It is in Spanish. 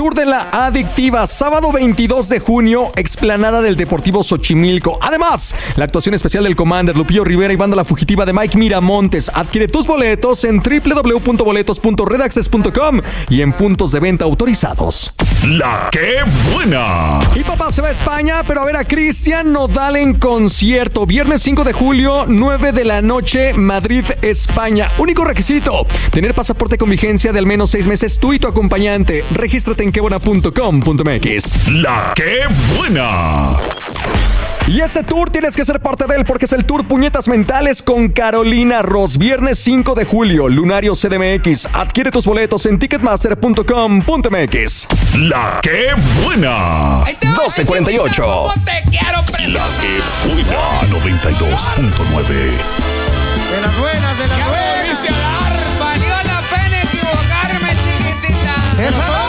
Tour de la Adictiva, sábado 22 de junio, explanada del Deportivo Xochimilco. Además, la actuación especial del Commander, Lupillo Rivera y Banda La Fugitiva de Mike Miramontes. Adquiere tus boletos en www.boletos.redaxes.com y en puntos de venta autorizados. La que buena. Y papá se va a España, pero a ver a Cristian Nodal en concierto. Viernes 5 de julio, 9 de la noche, Madrid, España. Único requisito, tener pasaporte con vigencia de al menos 6 meses tú y tu acompañante. Regístrate en quebuena.com.mx. La que buena. Y este tour tienes que ser parte de él porque es el Tour Puñetas Mentales con Carolina Ross. Viernes 5 de julio, Lunario CDMX. Adquiere tus boletos en ticketmaster.com.mx. La que buena. 12:48. ¿Cómo te quiero, primo? La que buena. 92.9. De las buenas, de las buenas. Valió la pena equivocarme, chiquitita. Eso.